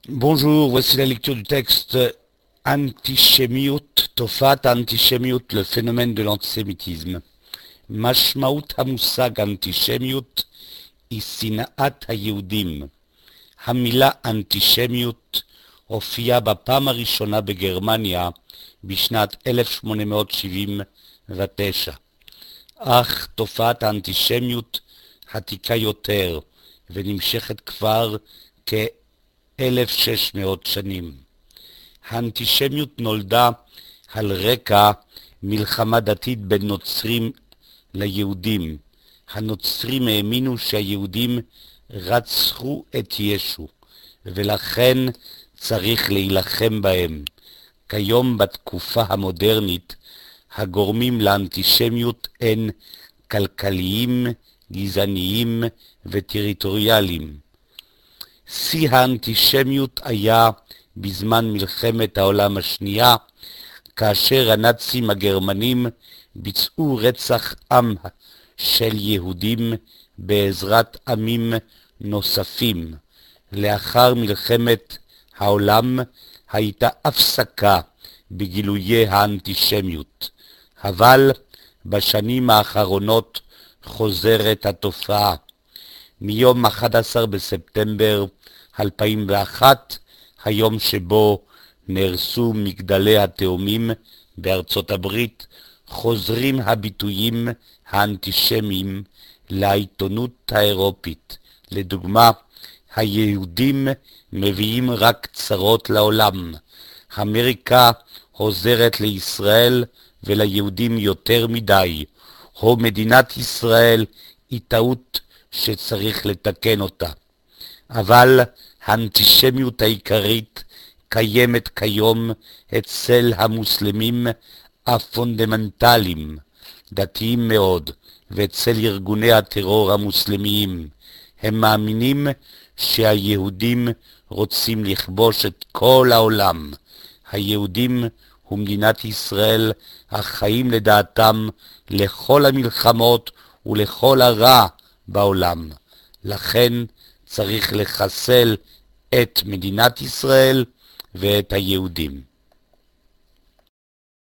Bonjour, voici la lecture du texte Antisémiout, Tofat Antisémiout, le phénomène de l'antisémitisme. Mashmaut המושג אנטישמיות היא שנאת היהודים. המילה אנטישמיות הופיעה בפעם הראשונה בגרמניה בשנת 1879. אך תופעת האנטישמיות עתיקה יותר ונמשכת כבר כ-1600 שנים. האנטישמיות נולדה על רקע מלחמה דתית בין נוצרים ליהודים. הנוצרים האמינו שהיהודים רצחו את ישו, ולכן צריך להילחם בהם. כיום בתקופה המודרנית, הגורמים לאנטישמיות הן כלכליים, גזעניים וטריטוריאליים. שיא האנטישמיות היה בזמן מלחמת העולם השנייה, כאשר הנאצים הגרמנים ביצעו רצח עם של יהודים בעזרת עמים נוספים. לאחר מלחמת העולם הייתה הפסקה בגילויי האנטישמיות, אבל בשנים האחרונות חוזרת התופעה. מיום 11 בספטמבר 2001, היום שבו נהרסו מגדלי התאומים בארצות הברית, חוזרים הביטויים האנטישמיים לעיתונות האירופית. לדוגמה, היהודים מביאים רק צרות לעולם. אמריקה עוזרת לישראל וליהודים יותר מדי. או מדינת ישראל היא טעות שצריך לתקן אותה. אבל האנטישמיות העיקרית קיימת כיום אצל המוסלמים הפונדמנטליים, דתיים מאוד, ואצל ארגוני הטרור המוסלמיים. הם מאמינים שהיהודים רוצים לכבוש את כל העולם. היהודים ומדינת ישראל החיים לדעתם לכל המלחמות ולכל הרע בעולם. לכן צריך לחסל את מדינת ישראל ואת היהודים.